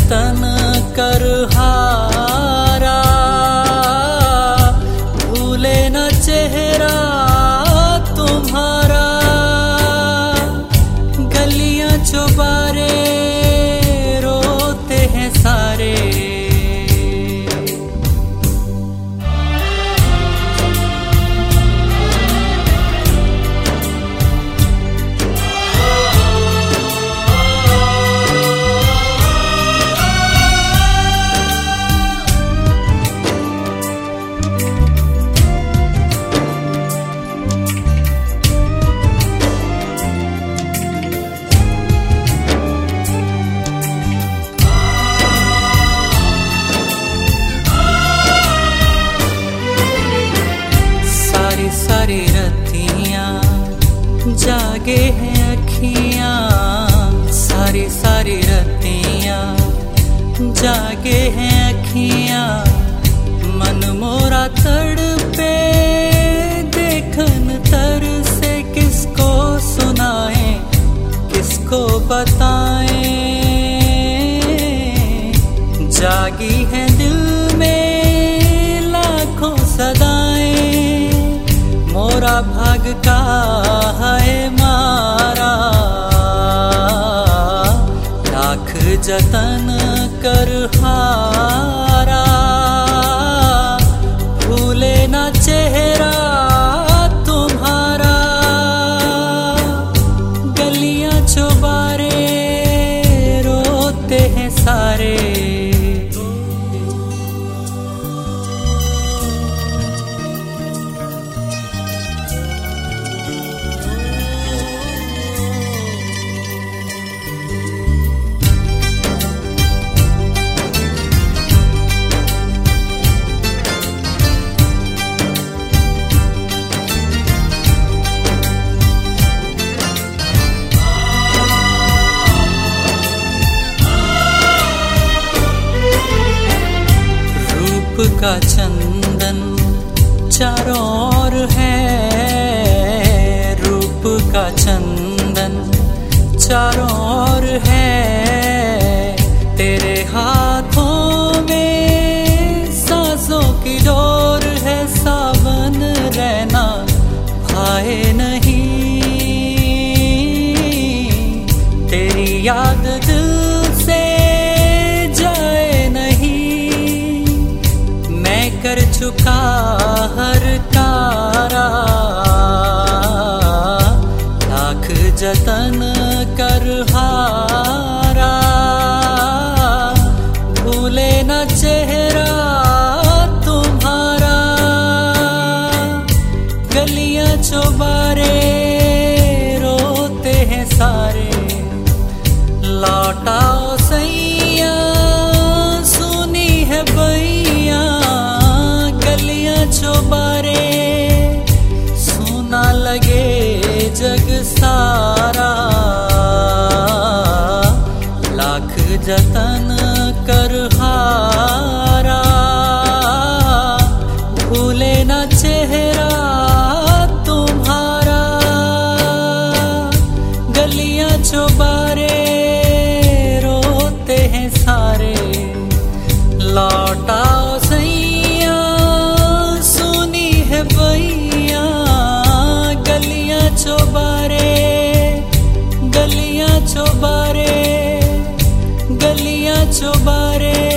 जतन कर हारा, भूले न चेहरा तुम्हारा। गलियां चौबारे रोते हैं सारे, सारी रतियां जागे हैं अखियां, सारी सारी रतियां जागे हैं अखियां। मन मोरा तड़पे देखन तर से, किसको सुनाएं किसको बताएं। जागी है दिल में लाखों सदाएं, मोरा भाग का है मारा। लाख जतन कर हारा, भूले न चेहरा तुम्हारा। गलियां चौबारे रोते हैं सारे, का चंदन चारों ओर है, रूप का चंदन चारों ओर है। तेरे हाथों में सांसों की डोर है, सावन रहना भाए नहीं। तेरी याद दिल से जाए नहीं, कर चुका हर कारा। लाख जतन कर हारा, भूले न चेहरा तुम्हारा। गलियां चौबारे रोते हैं सारे, लौटाओ सैया सुनी है बैया। चौबारे सुना लगे जग सारा। लाख जतन कर हारा, भूले न चेहरा तुम्हारा। गलियां चौबारे रोते हैं सारे, लौटाओ सैया सुनी है बैया। गलियां चौबारे, गलियां चौबारे, गलियां चौबारे।